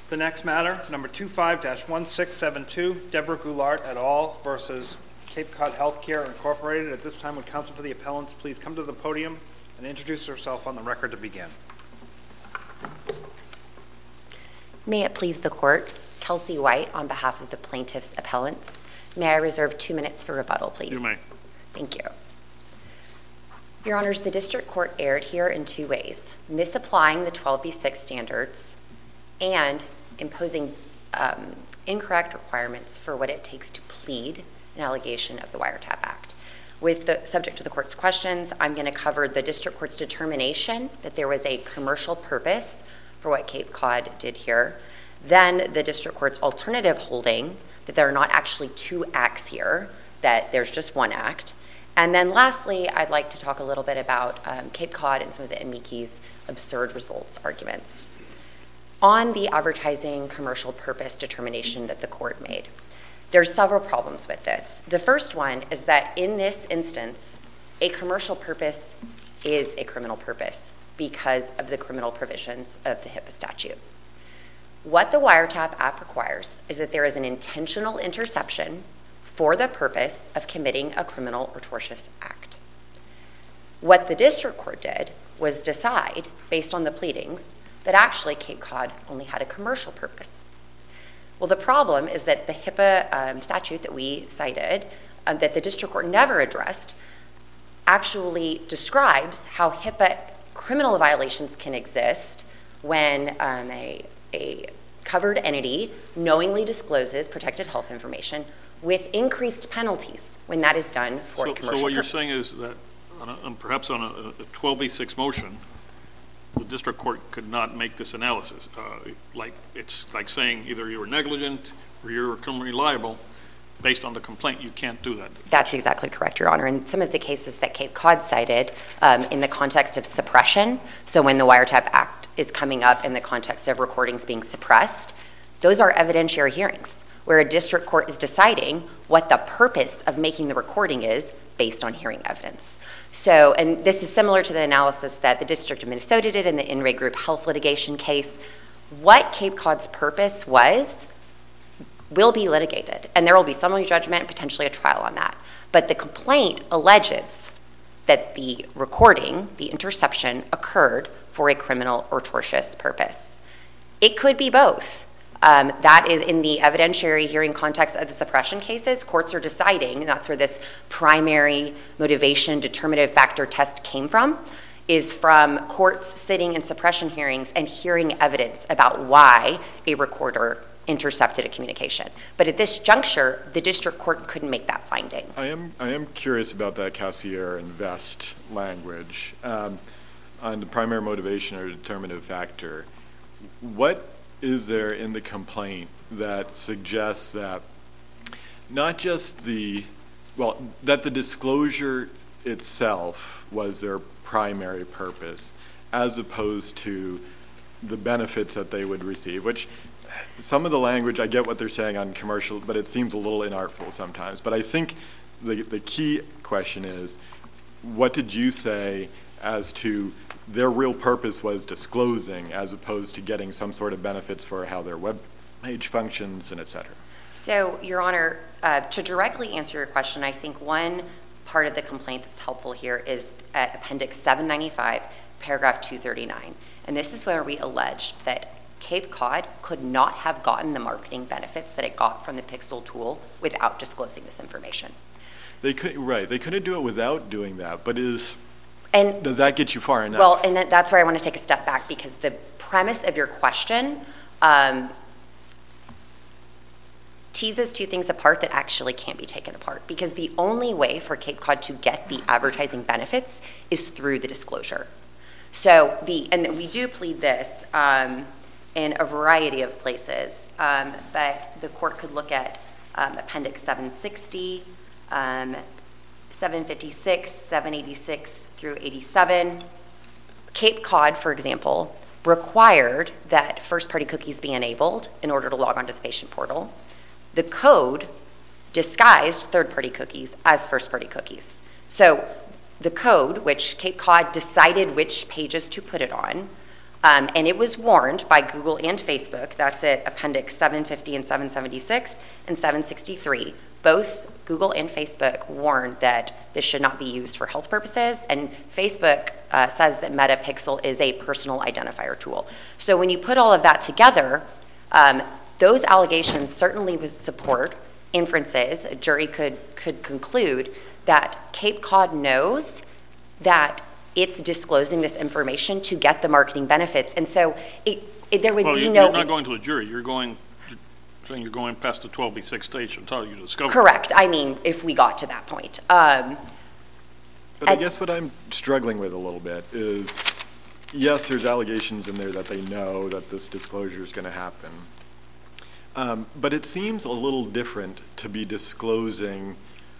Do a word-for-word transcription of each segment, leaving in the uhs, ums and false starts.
The next matter, number twenty-five dash sixteen seventy-two, Deborah Goulart et al. Versus Cape Cod Healthcare Incorporated. At this time, would counsel for the appellants please come to the podium and introduce herself on the record to begin. May it please the court, Kelsey White on behalf of the plaintiff's appellants. May I reserve two minutes for rebuttal, please? You may. Thank you. Your Honors, the district court erred here in two ways: misapplying the twelve B six standards and imposing um, incorrect requirements for what it takes to plead an allegation of the Wiretap Act. With the subject to the court's questions, I'm going to cover the district court's determination that there was a commercial purpose for what Cape Cod did here, then the district court's alternative holding that there are not actually two acts here, that there's just one act, and then lastly, I'd like to talk a little bit about um, Cape Cod and some of the amici's absurd results arguments. On the advertising commercial purpose determination that the court made, there's several problems with this. The first one is that in this instance, a commercial purpose is a criminal purpose because of the criminal provisions of the HIPAA statute. What the Wiretap Act requires is that there is an intentional interception for the purpose of committing a criminal or tortious act. What the district court did was decide, based on the pleadings, that actually Cape Cod only had a commercial purpose. Well, the problem is that the HIPAA um, statute that we cited, um, that the district court never addressed, actually describes how HIPAA criminal violations can exist when um, a, a covered entity knowingly discloses protected health information with increased penalties when that is done for so, a commercial So what purpose. You're saying is that on a, on perhaps on a, a twelve B six motion, the district court could not make this analysis. Uh, like it's like saying either you were negligent or you're criminally liable. Based on the complaint, you can't do that. That's exactly correct, Your Honor. And some of the cases that Cape Cod cited um, in the context of suppression, so when the Wiretap Act is coming up in the context of recordings being suppressed, those are evidentiary hearings where a district court is deciding what the purpose of making the recording is based on hearing evidence. So, and this is similar to the analysis that the District of Minnesota did in the In Re Group health litigation case. What Cape Cod's purpose was will be litigated, and there will be summary judgment and potentially a trial on that. But the complaint alleges that the recording, the interception, occurred for a criminal or tortious purpose. It could be both. Um, that is in the evidentiary hearing context of the suppression cases. Courts are deciding, and that's where this primary motivation determinative factor test came from, is from courts sitting in suppression hearings and hearing evidence about why a recorder intercepted a communication. But at this juncture, the district court couldn't make that finding. I am I am curious about that Cassier and Vest language um, on the primary motivation or determinative factor. What is there in the complaint that suggests that not just the, well, that the disclosure itself was their primary purpose as opposed to the benefits that they would receive, which some of the language, I get what they're saying on commercial, but it seems a little inartful sometimes. But I think the the key question is, what did you say as to their real purpose was disclosing as opposed to getting some sort of benefits for how their web page functions and et cetera? So, Your Honor, uh, to directly answer your question, I think one part of the complaint that's helpful here is at Appendix seven ninety-five, paragraph two thirty-nine. And this is where we alleged that Cape Cod could not have gotten the marketing benefits that it got from the Pixel tool without disclosing this information. They could, right, they couldn't do it without doing that, but is, and does that get you far enough? Well, and that, that's where I want to take a step back, because the premise of your question um, teases two things apart that actually can't be taken apart, because the only way for Cape Cod to get the advertising benefits is through the disclosure. So the, and we do plead this um, in a variety of places, um, but the court could look at um, Appendix seven sixty, um, seven fifty-six, seven eighty-six through eighty-seven. Cape Cod, for example, required that first-party cookies be enabled in order to log onto the patient portal. The code disguised third-party cookies as first-party cookies. So the code, which Cape Cod decided which pages to put it on, Um, and it was warned by Google and Facebook. That's at Appendix seven fifty and seven seventy-six and seven sixty-three. Both Google and Facebook warned that this should not be used for health purposes, and Facebook uh, says that Metapixel is a personal identifier tool. So when you put all of that together, um, those allegations certainly would support inferences. A jury could, could conclude that Cape Cod knows that it's disclosing this information to get the marketing benefits. And so it, it, there would Well, be you- no... you're not going to a jury, you're going, you're saying you're going past the twelve B six stage until you discover. Correct. I mean, if we got to that point. Um, But I I- guess what I'm struggling with a little bit is, yes, there's allegations in there that they know that this disclosure is going to happen. Um, But it seems a little different to be disclosing,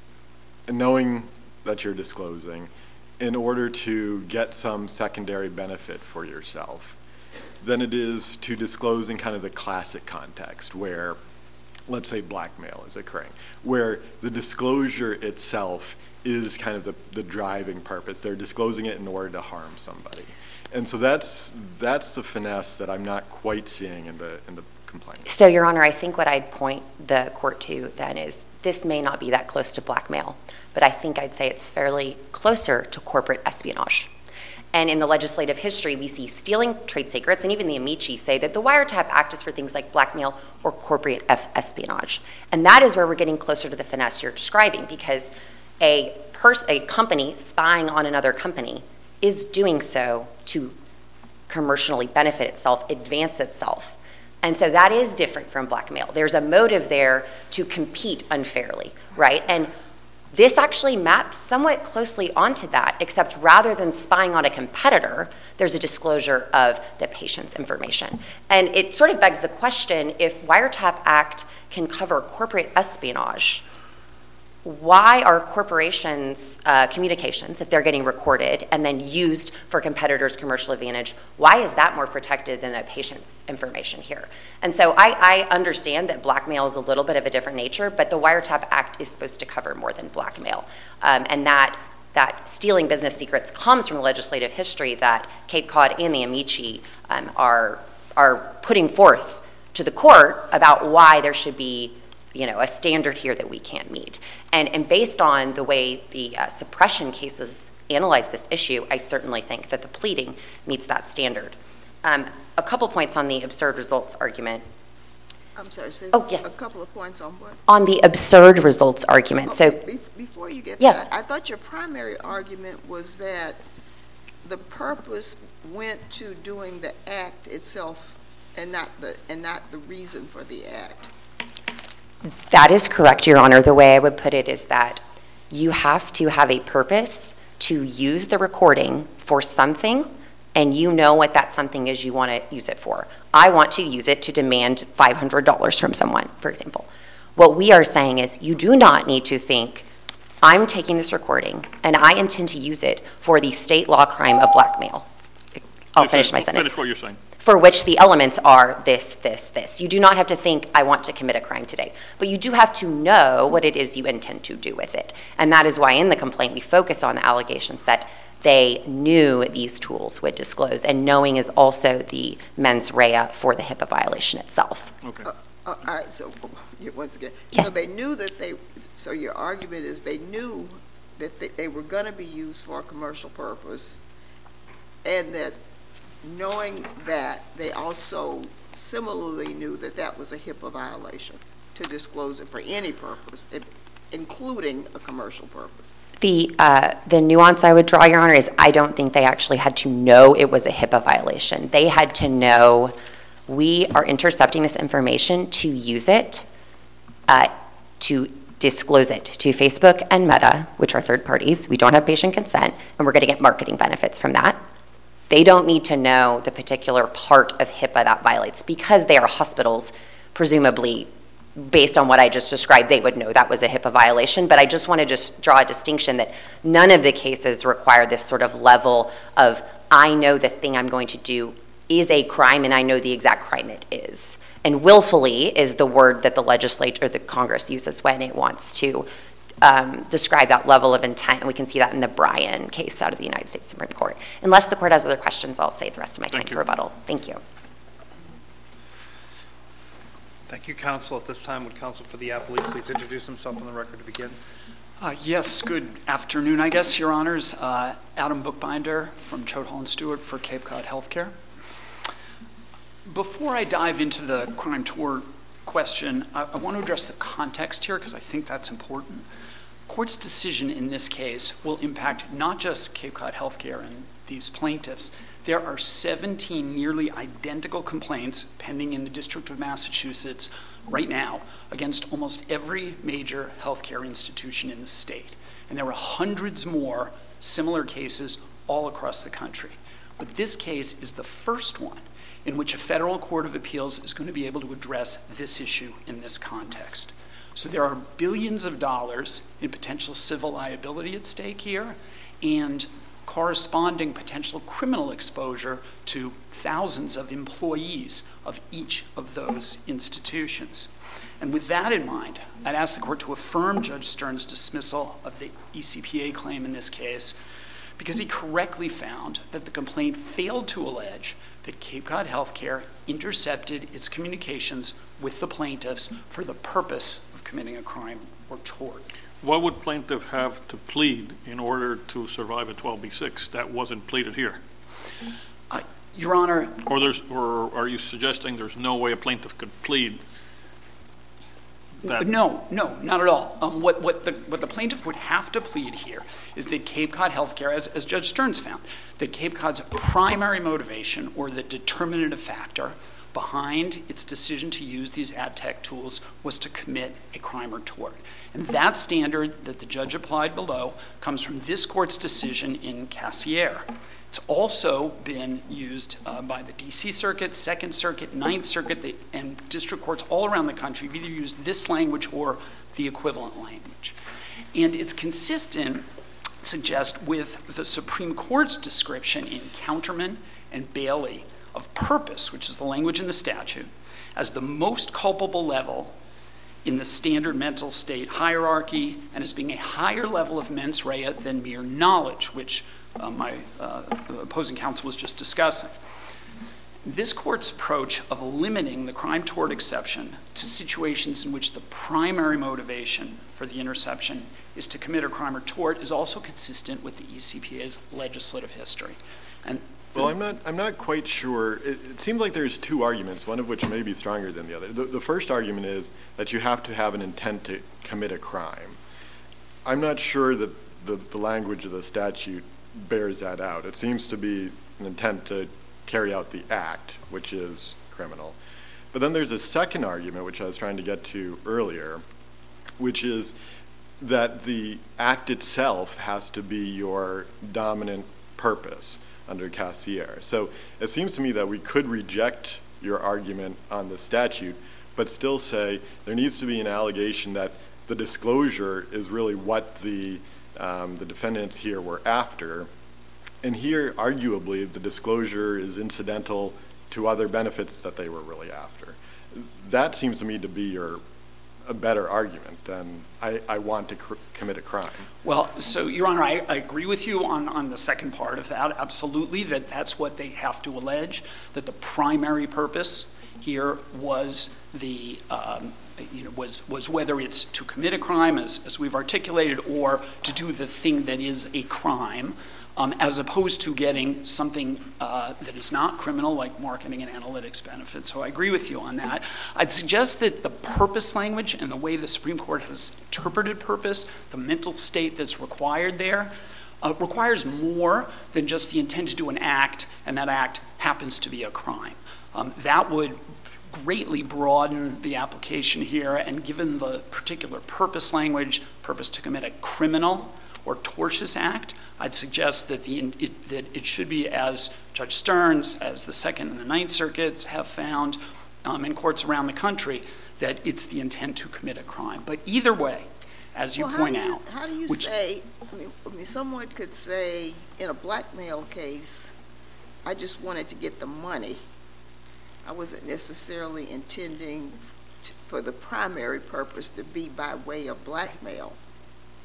knowing that you're disclosing, in order to get some secondary benefit for yourself, than it is to disclose in kind of the classic context where, let's say, blackmail is occurring, where the disclosure itself is kind of the, the driving purpose. They're disclosing it in order to harm somebody. And so that's that's the finesse that I'm not quite seeing in the in the complaint. So, Your Honor, I think what I'd point the court to then is this may not be that close to blackmail, but I think I'd say it's fairly closer to corporate espionage. And in the legislative history, we see stealing trade secrets, and even the Amici say that the Wiretap Act is for things like blackmail or corporate espionage. And that is where we're getting closer to the finesse you're describing, because a, pers- a company spying on another company is doing so to commercially benefit itself, advance itself. And so that is different from blackmail. There's a motive there to compete unfairly, right? And this actually maps somewhat closely onto that, except rather than spying on a competitor, there's a disclosure of the patient's information. And it sort of begs the question, if Wiretap Act can cover corporate espionage, why are corporations' uh, communications, if they're getting recorded and then used for competitors' commercial advantage, why is that more protected than a patient's information here? And so I, I understand that blackmail is a little bit of a different nature, but the Wiretap Act is supposed to cover more than blackmail. Um, and that, that stealing business secrets comes from the legislative history that Cape Cod and the Amici um, are, are putting forth to the court about why there should be, you know, a standard here that we can't meet. And, and based on the way the uh, suppression cases analyze this issue, I certainly think that the pleading meets that standard. Um, a couple points on the absurd results argument. I'm sorry, say Oh, yes. a couple of points on what? On the absurd results argument, so, Okay, be- Before you get to Yes. that, I thought your primary argument was that the purpose went to doing the act itself and not the, and not the reason for the act. that is correct, Your Honor. The way I would put it is that you have to have a purpose to use the recording for something, and you know what that something is you want to use it for. I want to use it to demand five hundred dollars from someone, for example. What we are saying is you do not need to think, I'm taking this recording and I intend to use it for the state law crime of blackmail. I'll finish my sentence. Finish what you're saying. For which the elements are this, this, this. You do not have to think, I want to commit a crime today, but you do have to know what it is you intend to do with it. And that is why in the complaint we focus on the allegations that they knew these tools would disclose, and knowing is also the mens rea for the HIPAA violation itself. Okay. Uh, All right, so, you- once again, Yes. so they knew that they, so your argument is they knew that they, they were going to be used for a commercial purpose, and that knowing that, they also similarly knew that that was a HIPAA violation to disclose it for any purpose, if- including a commercial purpose. The, uh, the nuance I would draw, Your Honor, is I don't think they actually had to know it was a HIPAA violation. They had to know we are intercepting this information to use it, uh, to disclose it to Facebook and Meta, which are third parties. We don't have patient consent, and we're going to get marketing benefits from that. They don't need to know the particular part of HIPAA that violates, because they are hospitals, presumably, based on what I just described, they would know that was a HIPAA violation. But I just want to just draw a distinction that none of the cases require this sort of level of, I know the thing I'm going to do is a crime and I know the exact crime it is. And willfully is the word that the legislature, or the Congress uses when it wants to um, describe that level of intent, and we can see that in the Bryan case out of the United States Supreme Court. Unless the court has other questions, I'll save the rest of my time Thank you. for rebuttal. Thank you. Thank you, counsel. At this time, would counsel for the appellee please introduce himself on the record to begin? Uh, yes, good afternoon, I guess, Your Honors. Uh, Adam Bookbinder from Choate Hall and Stewart for Cape Cod Healthcare. Before I dive into the crime tort question, I, I want to address the context here because I think that's important. Court's decision in this case will impact not just Cape Cod Healthcare and these plaintiffs. There are seventeen nearly identical complaints pending in the District of Massachusetts right now against almost every major healthcare institution in the state. And there are hundreds more similar cases all across the country. But this case is the first one in which a federal court of appeals is going to be able to address this issue in this context. So there are billions of dollars in potential civil liability at stake here, and corresponding potential criminal exposure to thousands of employees of each of those institutions. And with that in mind, I'd ask the court to affirm Judge Stern's dismissal of the E C P A claim in this case because he correctly found that the complaint failed to allege that Cape Cod Healthcare intercepted its communications with the plaintiffs for the purpose of committing a crime or tort. What would plaintiff have to plead in order to survive a twelve B six that wasn't pleaded here? Uh, Your Honor. Or there's, or are you suggesting there's no way a plaintiff could plead that? No, no, not at all. Um, what, what, the, what the plaintiff would have to plead here is that Cape Cod Healthcare, as, as Judge Stearns found, that Cape Cod's primary motivation or the determinative factor behind its decision to use these ad tech tools was to commit a crime or tort. And that standard that the judge applied below comes from this court's decision in Cassier. It's also been used uh, by the D C Circuit, Second Circuit, Ninth Circuit, the, and district courts all around the country have either used this language or the equivalent language. And it's consistent, suggest, with the Supreme Court's description in Counterman and Bailey of purpose, which is the language in the statute, as the most culpable level in the standard mental state hierarchy and as being a higher level of mens rea than mere knowledge, which uh, my uh, opposing counsel was just discussing. This court's approach of limiting the crime tort exception to situations in which the primary motivation for the interception is to commit a crime or tort is also consistent with the E C P A's legislative history. And Well, I'm not, I'm not quite sure. It, it seems like there's two arguments, one of which may be stronger than the other. The, the first argument is that you have to have an intent to commit a crime. I'm not sure that the, the language of the statute bears that out. It seems to be an intent to carry out the act, which is criminal. But then there's a second argument, which I was trying to get to earlier, which is that the act itself has to be your dominant purpose under Cassier. So it seems to me that we could reject your argument on the statute, but still say there needs to be an allegation that the disclosure is really what the um, the defendants here were after. And here, arguably, the disclosure is incidental to other benefits that they were really after. That seems to me to be your a better argument than I, I want to cr- commit a crime. Well, so, Your Honor, I, I agree with you on, on the second part of that, absolutely, that that's what they have to allege, that the primary purpose here was the, um, you know, was, was whether it's to commit a crime, as, as we've articulated, or to do the thing that is a crime, Um, as opposed to getting something uh, that is not criminal, like marketing and analytics benefits. So I agree with you on that. I'd suggest that the purpose language and the way the Supreme Court has interpreted purpose, the mental state that's required there, uh, requires more than just the intent to do an act, and that act happens to be a crime. Um, that would greatly broaden the application here, and given the particular purpose language, purpose to commit a criminal or tortious act, I'd suggest that the it, that it should be, as Judge Stearns, as the Second and the Ninth Circuits have found um, in courts around the country, that it's the intent to commit a crime. But either way, as you well, point how do you, out, how do you which, say? I mean, I mean, someone could say in a blackmail case, "I just wanted to get the money. I wasn't necessarily intending to, for the primary purpose to be by way of blackmail."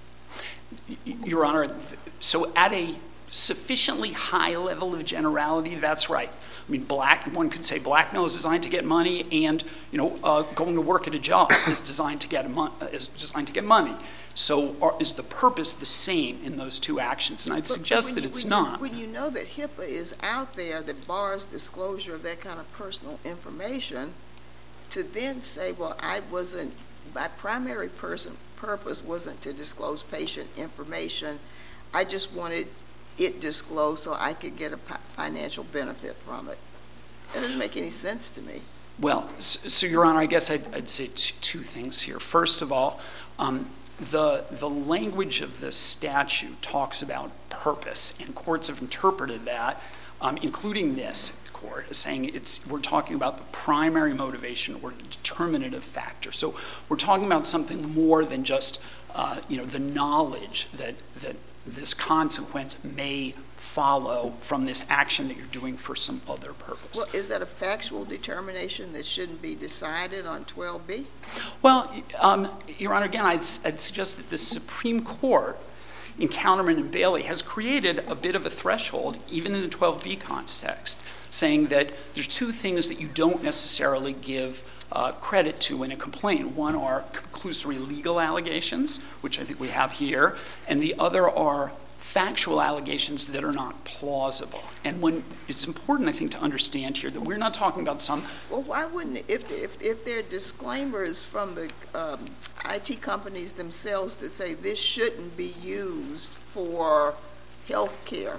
Y- Your Honor, th- so at a sufficiently high level of generality, that's right. I mean, black, one could say blackmail is designed to get money, and, you know, uh, going to work at a job is designed to get, mo- uh, is designed to get money. So are, is the purpose the same in those two actions? And I'd But- but suggest when that you- it's when not. You, when you know that HIPAA is out there that bars disclosure of that kind of personal information, to then say, well, I wasn't, my primary person, purpose wasn't to disclose patient information, I just wanted it disclosed so I could get a pi- financial benefit from it. That doesn't make any sense to me. Well, so, so Your Honor, I guess I'd, I'd say t- two things here. First of all, um, the, the language of the statute talks about purpose, and courts have interpreted that, um, including this court, as saying it's, we're talking about the primary motivation or the determinative factor. So we're talking about something more than just, uh, you know, the knowledge that, that this consequence may follow from this action that you're doing for some other purpose. Well, is that a factual determination that shouldn't be decided on twelve B? Well, um, Your Honor, again, I'd, I'd suggest that the Supreme Court in Counterman and Bailey has created a bit of a threshold, even in the twelve B context, saying that there's two things that you don't necessarily give uh, credit to in a complaint. One are conclusory legal allegations, which I think we have here, and the other are factual allegations that are not plausible. And when it's important, I think, to understand here that we're not talking about some. Well, why wouldn't, if, if, if there are disclaimers from the um, I T companies themselves that say this shouldn't be used for health care,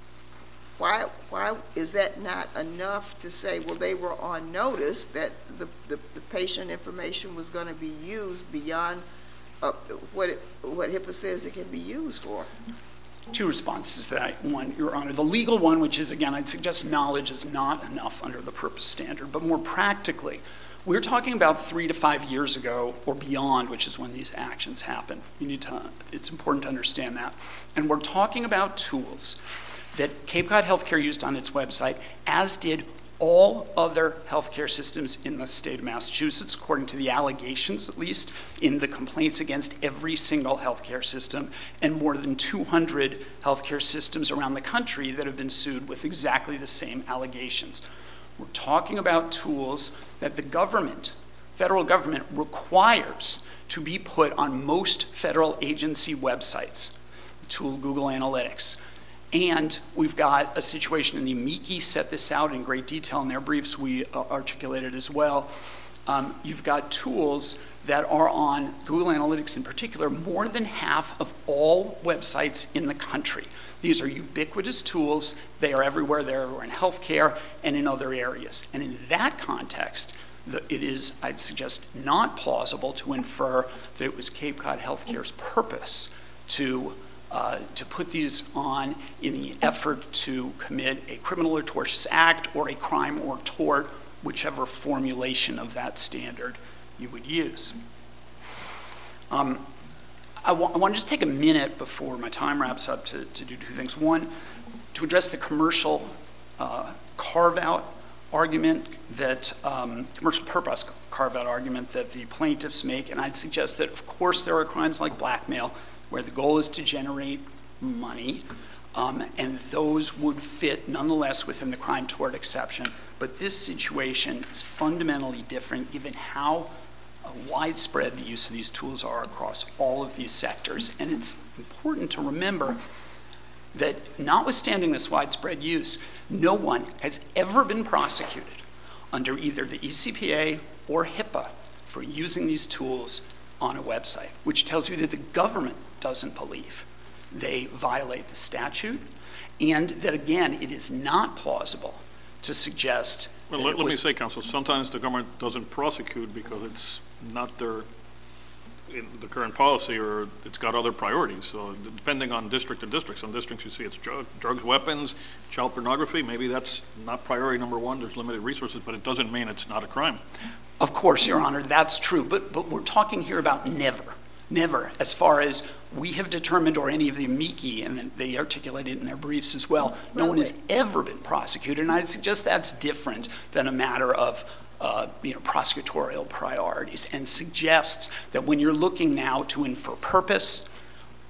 why, why is that not enough to say, well, they were on notice that the, the, the patient information was going to be used beyond uh, what, it, what HIPAA says it can be used for? Two responses to that. One, Your Honor, the legal one, which is, again, I'd suggest knowledge is not enough under the purpose standard, but more practically, we're talking about three to five years ago or beyond, which is when these actions happen. You need to, it's important to understand that. And we're talking about tools that Cape Cod Healthcare used on its website, as did all other healthcare systems in the state of Massachusetts, according to the allegations, at least, in the complaints against every single healthcare system, and more than two hundred healthcare systems around the country that have been sued with exactly the same allegations. We're talking about tools that the government, federal government, requires to be put on most federal agency websites, the tool Google Analytics. And we've got a situation, and the amici set this out in great detail in their briefs. We uh, articulated as well. Um, you've got tools that are on Google Analytics in particular, more than half of all websites in the country. These are ubiquitous tools. They are everywhere. They're everywhere in healthcare and in other areas. And in that context, the, it is, I'd suggest, not plausible to infer that it was Cape Cod Healthcare's purpose to Uh, to put these on in the effort to commit a criminal or tortious act or a crime or tort, whichever formulation of that standard you would use. Um, I, wa- I want to just take a minute before my time wraps up to, to do two things. One, to address the commercial uh, carve-out argument that, um, commercial purpose carve-out argument that the plaintiffs make, and I'd suggest that, of course, there are crimes like blackmail, where the goal is to generate money, um, and those would fit nonetheless within the crime tort exception. But this situation is fundamentally different given how uh, widespread the use of these tools are across all of these sectors. And it's important to remember that notwithstanding this widespread use, no one has ever been prosecuted under either the E C P A or HIPAA for using these tools on a website, which tells you that the government doesn't believe they violate the statute, and that, again, it is not plausible to suggest Well, that let, it let me was- say, Counsel, sometimes the government doesn't prosecute because it's not their, in the current policy, or it's got other priorities. So depending on district to district, some districts you see it's drug, drugs, weapons, child pornography, maybe that's not priority number one, there's limited resources, but it doesn't mean it's not a crime. Of course, Your Honor, that's true, but, but we're talking here about never. Never, as far as we have determined, or any of the amici, and they articulate it in their briefs as well, no one has ever been prosecuted, and I suggest that's different than a matter of uh, you know, prosecutorial priorities, and suggests that when you're looking now to infer purpose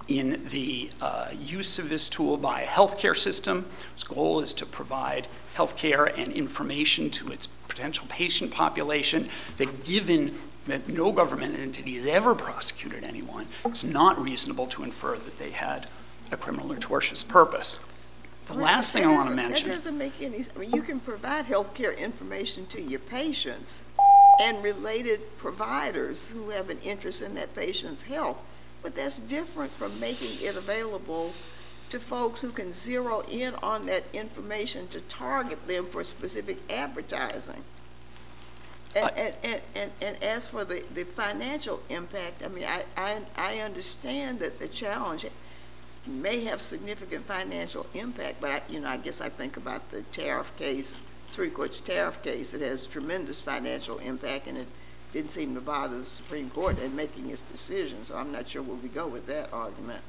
in the uh, use of this tool by a healthcare system whose goal is to provide healthcare and information to its potential patient population, that given that no government entity has ever prosecuted anyone, it's not reasonable to infer that they had a criminal or tortious purpose. The Well, last thing that I want to doesn't- mention. That doesn't make any, I mean, you can provide healthcare information to your patients and related providers who have an interest in that patient's health, but that's different from making it available to folks who can zero in on that information to target them for specific advertising. And, I- and, and, and, and as for the, the financial impact, I mean, I, I, I understand that the challenge may have significant financial impact, but I, you know, I guess I think about the tariff case, Supreme Court's tariff case. It has tremendous financial impact, and it didn't seem to bother the Supreme Court in making its decision, so I'm not sure where we go with that argument.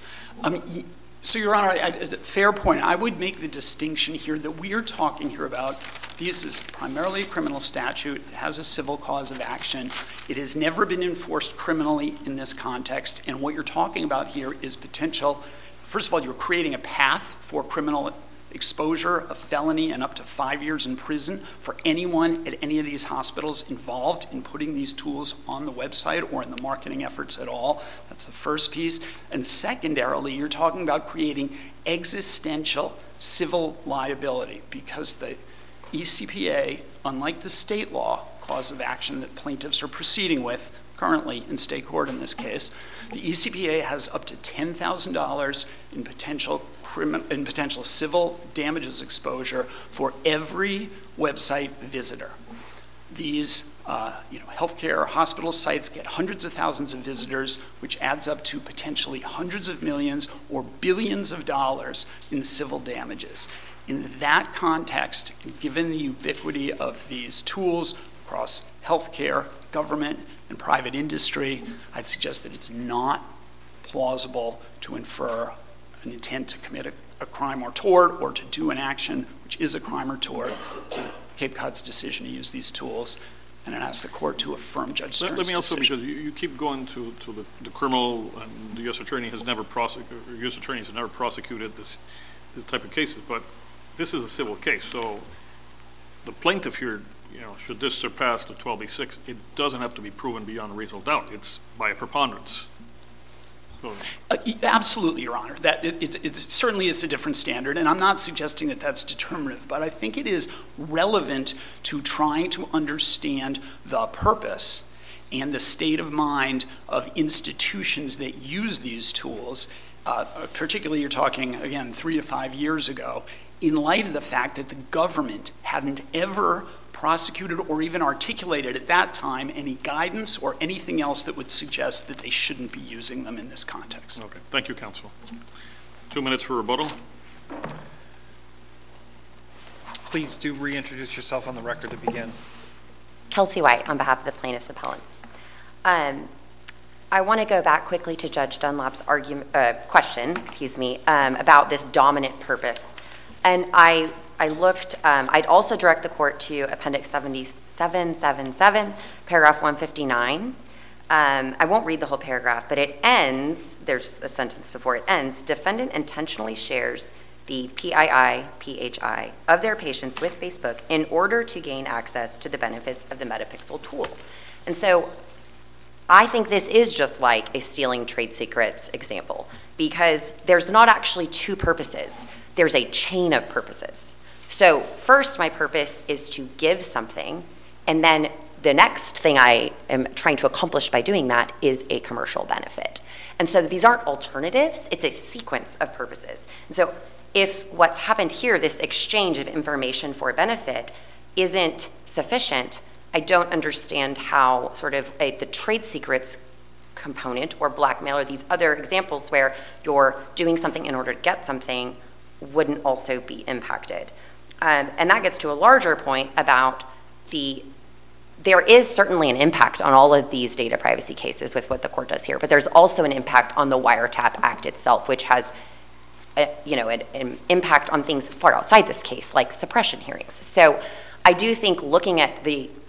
Um, y- So, Your Honor, I, I, fair point. I would make the distinction here that we are talking here about, this is primarily a criminal statute. It has a civil cause of action. It has never been enforced criminally in this context. And what you're talking about here is potential, first of all, you're creating a path for criminal exposure, a felony, and up to five years in prison for anyone at any of these hospitals involved in putting these tools on the website or in the marketing efforts at all. That's the first piece. And secondarily, you're talking about creating existential civil liability, because the E C P A, unlike the state law cause of action that plaintiffs are proceeding with currently in state court in this case, the E C P A has up to ten thousand dollars in potential criminal, in potential civil damages exposure for every website visitor. These, uh, you know, healthcare hospital sites get hundreds of thousands of visitors, which adds up to potentially hundreds of millions or billions of dollars in civil damages. In that context, given the ubiquity of these tools across healthcare, government, and private industry, I'd suggest that it's not plausible to infer an intent to commit a, a crime or tort, or to do an action which is a crime or tort, to Cape Cod's decision to use these tools. And I'd ask the court to affirm Judge Stern's Let let me also, decision. because you, you keep going to, to the, the criminal, and the U S attorney has never prosecuted, U S attorneys have never prosecuted this, this type of cases, but this is a civil case, so the plaintiff here, you know, should this surpass the twelve B six, it doesn't have to be proven beyond a reasonable doubt. It's by a preponderance. So, Uh, y- Absolutely, Your Honor. That it, it's, it's certainly is a different standard, and I'm not suggesting that that's determinative, but I think it is relevant to trying to understand the purpose and the state of mind of institutions that use these tools. Uh, particularly, you're talking again three to five years ago, in light of the fact that the government hadn't ever prosecuted or even articulated at that time any guidance or anything else that would suggest that they shouldn't be using them in this context. okay, thank you, counsel. Two minutes for rebuttal. Please do reintroduce yourself on the record to begin. Kelsey White on behalf of the plaintiffs' appellants. Um, I want to go back quickly to Judge Dunlap's argument, uh, question, excuse me, um, about this dominant purpose. And I, I looked, um, I'd also direct the court to Appendix seventy-seven seventy-seven, paragraph one fifty-nine. Um, I won't read the whole paragraph, but it ends, there's a sentence before it ends, defendant intentionally shares the P I I, P H I of their patients with Facebook in order to gain access to the benefits of the Metapixel tool. And so I think this is just like a stealing trade secrets example, because there's not actually two purposes. There's a chain of purposes. So first, my purpose is to give something, and then the next thing I am trying to accomplish by doing that is a commercial benefit. And so these aren't alternatives, it's a sequence of purposes. And so if what's happened here, this exchange of information for benefit, isn't sufficient, I don't understand how sort of a, the trade secrets component or blackmail or these other examples where you're doing something in order to get something wouldn't also be impacted. Um, and that gets to a larger point about the, there is certainly an impact on all of these data privacy cases with what the court does here, but there's also an impact on the Wiretap Act itself, which has a, you know, an, an impact on things far outside this case, like suppression hearings. So I do think looking at the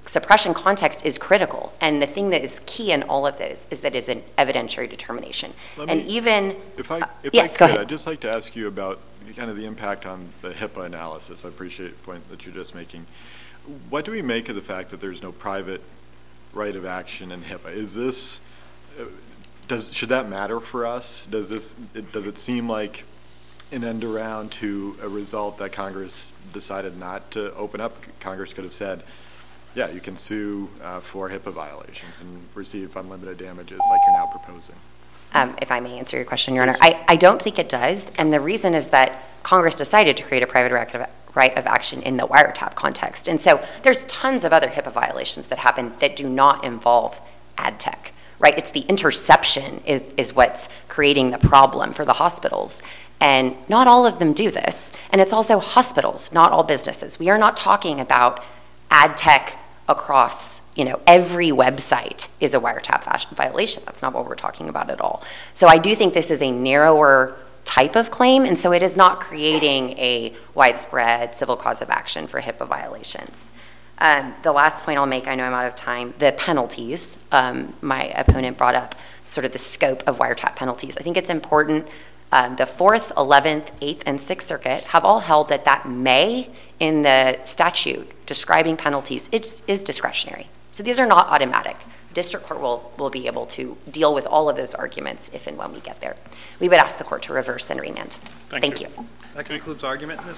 suppression context is critical. And the thing that is key in all of those is that it is an evidentiary determination. Let And me- even, If I, if I yes, go could, ahead. I'd just like to ask you about kind of the impact on the HIPAA analysis. I appreciate the point that you're just making. What do we make of the fact that there's no private right of action in HIPAA? Is this, uh, does, should that matter for us? Does this, it, does it seem like an end around to a result that Congress decided not to open up? Congress could have said, yeah, you can sue uh, for HIPAA violations and receive unlimited damages like you're now proposing. Um, if I may answer your question, Your Honor, I, I don't think it does. And the reason is that Congress decided to create a private right of, right of action in the wiretap context. And so there's tons of other HIPAA violations that happen that do not involve ad tech, right? It's the interception is, is what's creating the problem for the hospitals. And not all of them do this. And it's also hospitals, not all businesses. We are not talking about ad tech across, you know, every website is a wiretap violation. That's not what we're talking about at all. So I do think this is a narrower type of claim, and so it is not creating a widespread civil cause of action for HIPAA violations. Um, the last point I'll make, I know I'm out of time, the penalties. Um, my opponent brought up sort of the scope of wiretap penalties. I think it's important. Um, the Fourth, Eleventh, Eighth, and Sixth Circuit have all held that that may, in the statute describing penalties, it is discretionary. So these are not automatic. District court will, will be able to deal with all of those arguments if and when we get there. We would ask the court to reverse and remand. Thank Thank you. you. That concludes argument in this